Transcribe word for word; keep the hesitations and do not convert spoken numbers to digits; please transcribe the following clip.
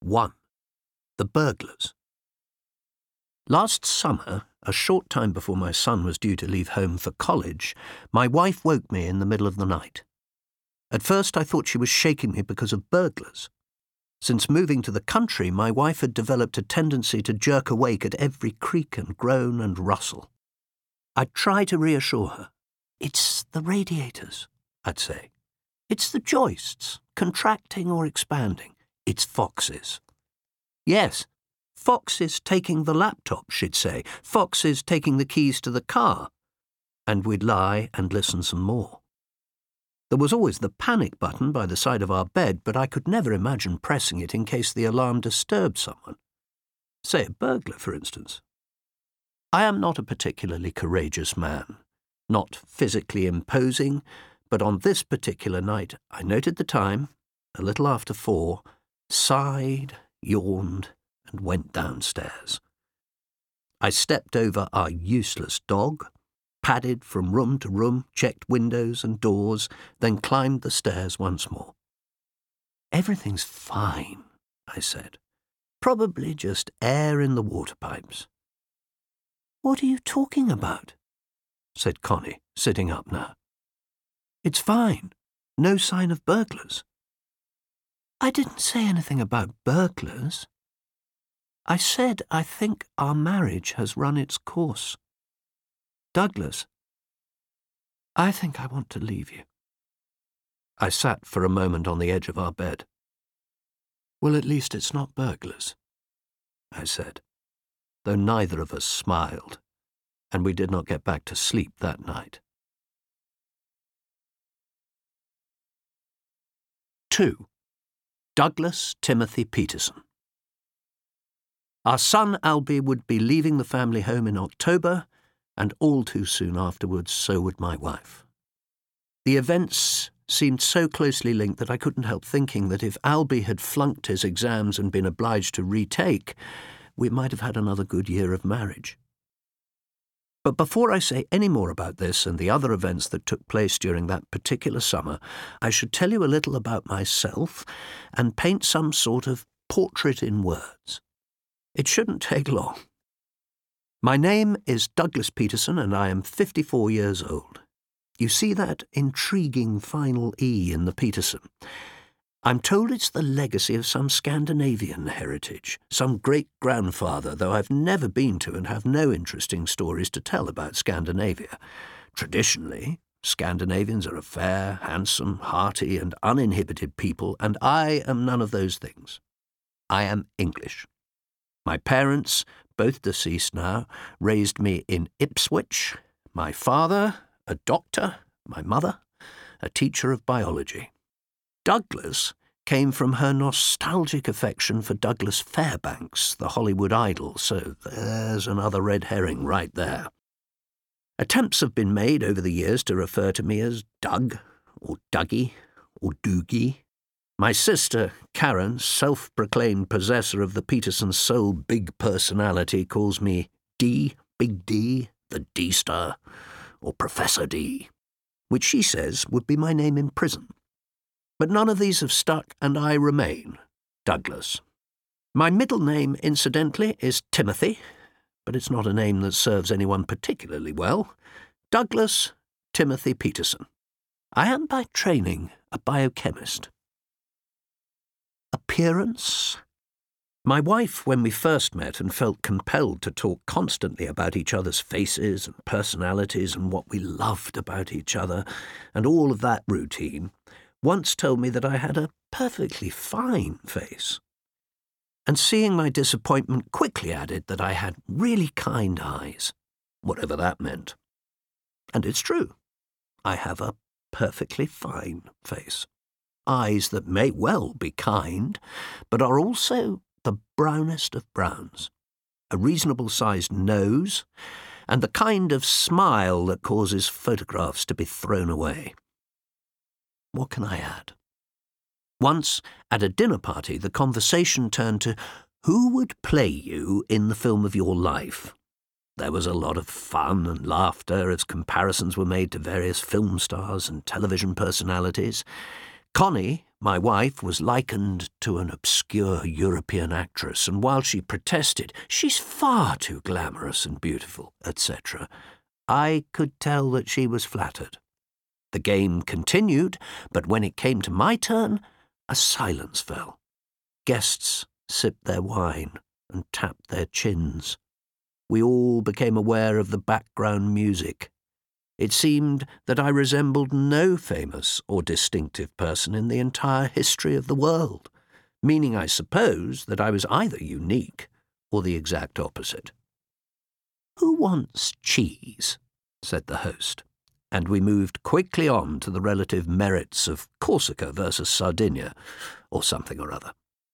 one. The burglars. Last summer, a short time before my son was due to leave home for college, my wife woke me in the middle of the night. At first I thought she was shaking me because of burglars. Since moving to the country, my wife had developed a tendency to jerk awake at every creak and groan and rustle. I'd try to reassure her. It's the radiators, I'd say. It's the joists, contracting or expanding. It's Foxes. Yes, Foxes taking the laptop, she'd say. Foxes taking the keys to the car. And we'd lie and listen some more. There was always the panic button by the side of our bed, but I could never imagine pressing it in case the alarm disturbed someone. Say a burglar, for instance. I am not a particularly courageous man, not physically imposing, but on this particular night I noted the time, a little after four, sighed, yawned, and went downstairs. I stepped over our useless dog, padded from room to room, checked windows and doors, then climbed the stairs once more. Everything's fine, I said. Probably just air in the water pipes. What are you talking about? Said Connie, sitting up now. It's fine. No sign of burglars. I didn't say anything about burglars. I said I think our marriage has run its course. Douglas, I think I want to leave you. I sat for a moment on the edge of our bed. Well, at least it's not burglars, I said, though neither of us smiled, and we did not get back to sleep that night. Two. Douglas Timothy Peterson. Our son Albie would be leaving the family home in October, and all too soon afterwards so would my wife. The events seemed so closely linked that I couldn't help thinking that if Albie had flunked his exams and been obliged to retake, we might have had another good year of marriage. But before I say any more about this and the other events that took place during that particular summer, I should tell you a little about myself and paint some sort of portrait in words. It shouldn't take long. My name is Douglas Peterson, and I am fifty-four years old. You see that intriguing final E in the Peterson? I'm told it's the legacy of some Scandinavian heritage, some great-grandfather, though I've never been to and have no interesting stories to tell about Scandinavia. Traditionally, Scandinavians are a fair, handsome, hearty, and uninhibited people, and I am none of those things. I am English. My parents, both deceased now, raised me in Ipswich. My father, a doctor, my mother, a teacher of biology. Douglas came from her nostalgic affection for Douglas Fairbanks, the Hollywood idol, so there's another red herring right there. Attempts have been made over the years to refer to me as Doug, or Dougie, or Doogie. My sister, Karen, self-proclaimed possessor of the Peterson Soul Big Personality, calls me D, Big D, the D-Star, or Professor D, which she says would be my name in prison. But none of these have stuck, and I remain Douglas. My middle name, incidentally, is Timothy, but it's not a name that serves anyone particularly well. Douglas Timothy Peterson. I am by training a biochemist. Appearance? My wife, when we first met and felt compelled to talk constantly about each other's faces and personalities and what we loved about each other and all of that routine, once told me that I had a perfectly fine face. And seeing my disappointment, quickly added that I had really kind eyes, whatever that meant. And it's true. I have a perfectly fine face. Eyes that may well be kind, but are also the brownest of browns, a reasonable-sized nose, and the kind of smile that causes photographs to be thrown away. What can I add? Once, at a dinner party, the conversation turned to who would play you in the film of your life. There was a lot of fun and laughter as comparisons were made to various film stars and television personalities. Connie, My wife was likened to an obscure European actress, and while she protested, "She's far too glamorous and beautiful," et cetera, I could tell that she was flattered. The game continued, but when it came to my turn, a silence fell. Guests sipped their wine and tapped their chins. We all became aware of the background music. It seemed that I resembled no famous or distinctive person in the entire history of the world, meaning, I suppose, that I was either unique or the exact opposite. "Who wants cheese?" said the host, and we moved quickly on to the relative merits of Corsica versus Sardinia, or something or other.